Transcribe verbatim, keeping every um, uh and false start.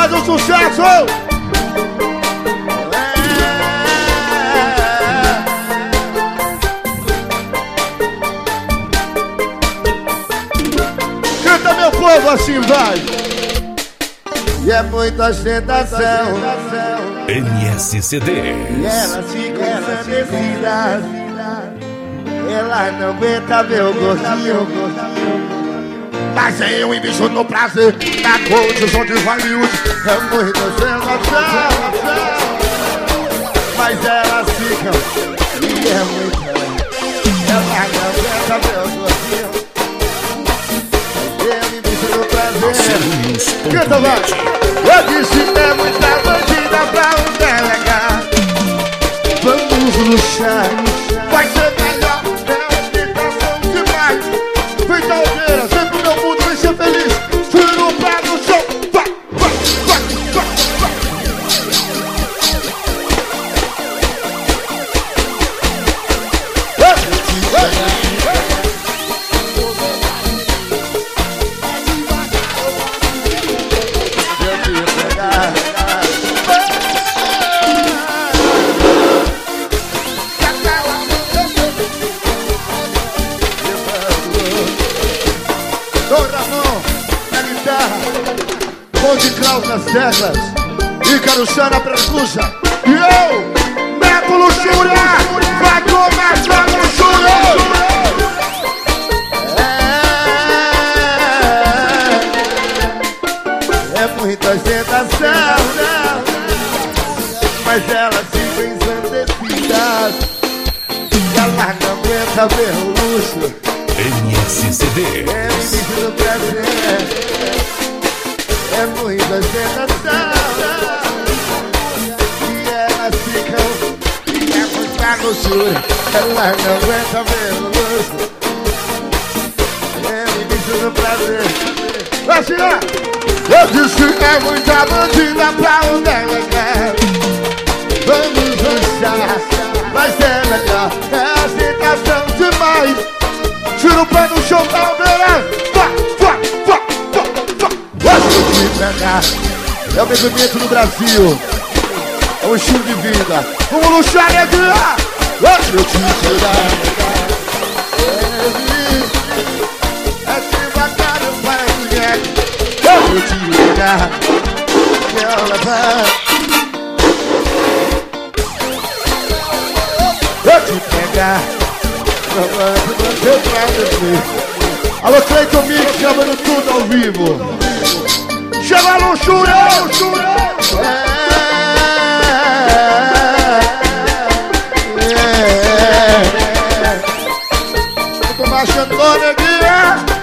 faz o sucesso! Canta, meu povo, assim vai! E é muita ostentação. N S C D. E ela fica ensandecida. Ela não aguenta meu gostinho. Mas eu invisto no prazer, na condição de Hollywood. É muita ostentação. Mas elas ficam. E é muita. Ela não aguenta meu gostinho. Eu invisto no prazer. Canta, vai! Eu disse é muita bandida pra um delegar. Vamos luxar, vai ser melhor. É ostentação demais. Vem taldeira, sempre o meu mundo vem ser feliz. Tira o pé no chão, vai, vai, vai, vai, vai. De Klaus nas teclas, Ícaro Chá na percussa. E eu, Neto Luxúria, vai começar a luxúria. É, é muita ostentação, mas elas ficam ensandecidas. E ela não aguenta ver o luxo. N S C D. É o início do prazer. É muita ostentação. E elas ficam. E é muita luxúria. Ela não aguenta ver o luxo. É o início do prazer. Vai tirar! Eu disse que é muita bandida pra um delegar. Vamos dançar, vai ser melhor. É ostentação demais. Tira o pé no chão da aldeia. Vai, vai, vai, vai, vai. É o movimento do Brasil. É um estilo de vida. Vamos luxar, neguinha. Deixa eu te tirar. É que bacana para mulher. Deixa eu te ligar. Quero levar. Vou te pegar. Você pra descer. Alô, Cleiton Mix, chamando tudo ao vivo. Chama a luxúria, luxúria. É, é, é. Eu tô baixando, neguinha.